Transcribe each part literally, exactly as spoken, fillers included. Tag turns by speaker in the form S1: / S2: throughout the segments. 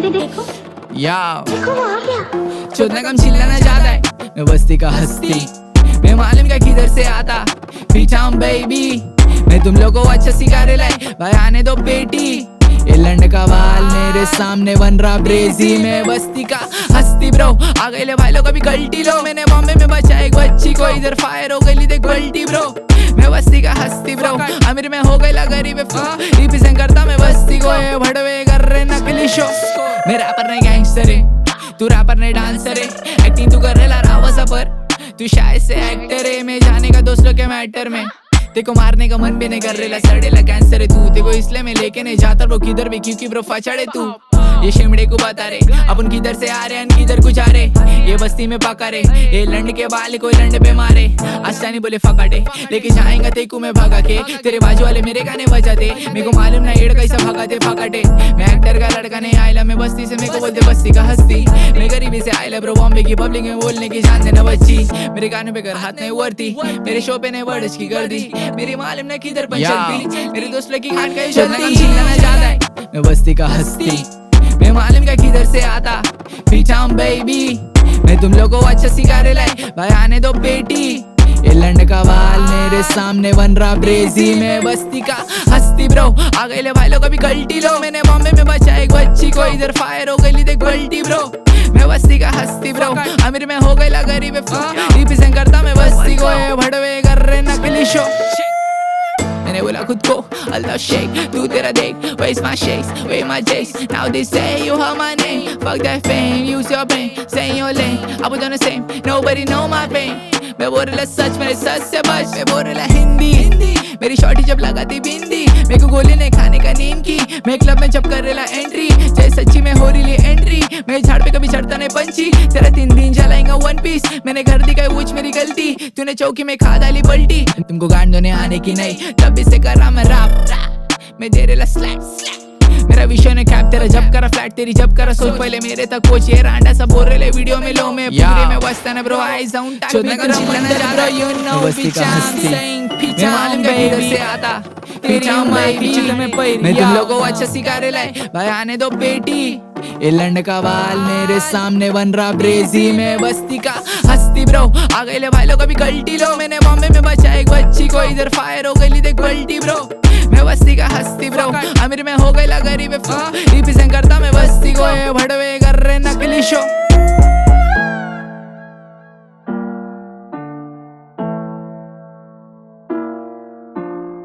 S1: दे देखो
S2: या
S1: देखो वो आ गया।
S2: चोदना कम चिल्लाना ज्यादा है, मैं बस्ती का हस्ती, मैं मालूम क्या किधर से आता, पीछा हूँ बेबी, मैं तुम लोगों को अच्छा सिखा रहे लाई, भाई आने दो बेटी, ये लंड का बाल मेरे सामने बन रहा ब्रेजी, मैं बस्ती का हस्ती ब्रो, आ गए ले भाई लोग अभी गलती लो, मैंने बॉम्बे में बचा एक बच्ची को, इधर फायर हो गई देख गलती ब्रो, मैं बस्ती का हस्ती ब्रो, अमीर में हो गई गरीब रिप्रेजेंट करता मैं बस्ती को, ये भड़वे कर रहे नकली शो, मैं रैपर नहीं गैंगस्टर है, तू रैपर नहीं डांसर है, एक्टिंग तू कर रहा रावा सफर, तू शायद से एक्टर है, मैं जाने का दोस्तों के मैटर में, तेको मारने का मन भी नहीं कर रेला, सड़ेला कैंसर है तू, तेको इसलिए मैं लेके नहीं जाता ब्रो किधर भी, क्योंकि ब्रो फचड़े तू, ये शिमड़े को बता रे अपन किधर से आ रहे हैं किधर कुछ आ रहे, ये बस्ती में पका रे, ये लंड के बाल को लंड पे मारे, आसानी बोले फकाटे, लेके जाएगा तेको मैं भगा के, तेरे बाजू वाले मेरे गाने बजाते, मेरे को मालूम ना एड़ कैसा भगाते फकाटे, मैं एक्टर का लड़का नहीं आयला, मैं बस्ती से मेरे को बोलते बस्ती का हस्ती, मैं गरीबी से आयला ब्रो, बॉम्बे की पब्लिक में बोलने की जान देना बच्ची, मेरे गाने पे कर हाथ नहीं वर्ती, मेरे शो पे नहीं वर्ड्स की कर दी, मेरी मालूम ना किधर पर चलती, मेरे दोस्त लगी खान का चलती, चिल्लाना ज्यादा है, मैं बस्ती का हस्ती, मैं मालूम क्या किधर से आता, पीछा हूँ बेबी, मैं तुम लोगों को अच्छा सिखा रहे लाई, भाई आने दो बेटी, ये लंड का बाल मेरे सामने बन रहा ब्रेजी, मैं बस्ती का हस्ती ब्रो, आ गए ले भाई लोग अभी गलती लो, मैंने बॉम्बे में बचा एक बच्ची को, इधर फायर हो गई देख गलती ब्रो, मैं बस्ती का हस्ती ब्रो, अमीर में हो गई गरीब रिप्रेजेंट करता मैं बस्ती को, ये भड़वे कर रहे नकली शो, मैंने बोला खुद को अल्लाह शेख, तू तेरा देख, where's my shakes, where my jakes, now they say you heard my name, fuck that fame, use your brain, stay in your lane, I was on the same, nobody know my pain, मैं बोल रहा सच मेरे सच से बच, मैं बोल रहा हिंदी हिंदी, मेरी शॉर्टी जब लगाती बिंदी, मेरे को गोली नहीं खाने का नींद की, मैं क्लब में जब कर रहा एंट्री, चाहे सच्ची में हो रही एंट्री, मैं झाड़ पे कभी चढ़ता नहीं पंची, तेरा तीन दिन जलाएंगा वन पीस, मैंने घर दिखाई वो मेरी गलती, तूने चौकी में खा डाली पलटी, तुमको गांड धोने आने की नहीं, तब से कर रहा मैं रैप, मैं दे रहा स्लैप स्लैप, मेरा विषय ने कैप, तेरा जब करा फ्लैट, तेरी जब करा सोच, पहले मेरे तक कोच, ये रांडा सब बोल रहे वीडियो में लो, मैं पूरे में बसता ना ब्रो, आई साउंड टाइप में कर चिल्लाना जा रहा, यू नो पीछा सेइंग पीछा मालूम क्या किधर से आता, पीछा बेबी, मैं तुम लोगों को अच्छा सिखा रहे लाई, भाई आने दो बेटी, ये लंड का बाल मेरे सामने बन रहा ब्रेजी, मैं बस्ती का हस्ती ब्रो, आ गए ले भाई लोग अभी गलती लो, मैंने बॉम्बे में बचा एक बच्ची को, इधर फायर हो गई देख गलती ब्रो, मैं बस्ती का हस्ती ब्रो, अमीर में हो गई गरीब रिप्रेजेंट करता मैं बस्ती को, ये भड़वे कर रहे नकली शो।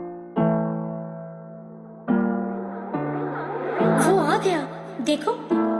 S1: वो आ गया देखो।